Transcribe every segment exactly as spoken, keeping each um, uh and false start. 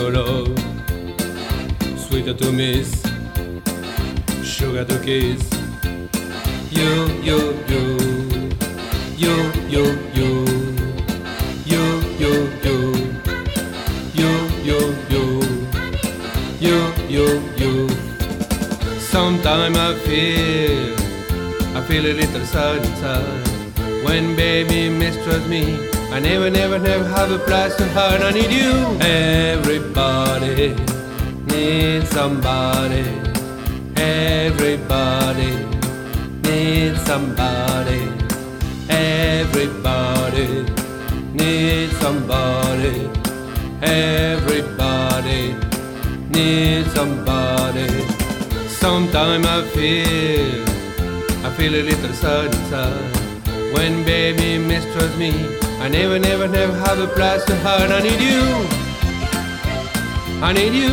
your love, sweeter to miss, sugar to kiss. You, you, you, you, you, you, you, you, you, you, you, you, you, you, you. Sometimes I feel, I feel a little sad inside when baby mistrusts me. I never, never, never have a place to hide. I need you. Everybody needs somebody. Everybody needs somebody. Everybody needs somebody. Everybody needs somebody. Sometimes I feel, I feel a little sad inside when baby mistrusts me. I never, never, never have a place to hide. I need you. I need you.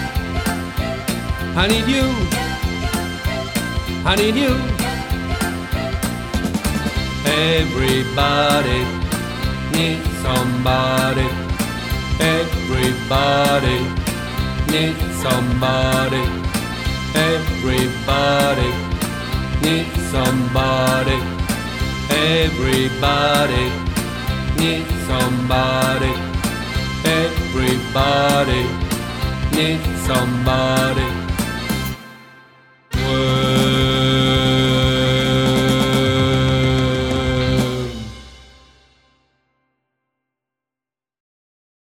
I need you. I need you. Everybody needs somebody. Everybody needs somebody. Everybody needs somebody. Everybody needs somebody. Everybody needs somebody.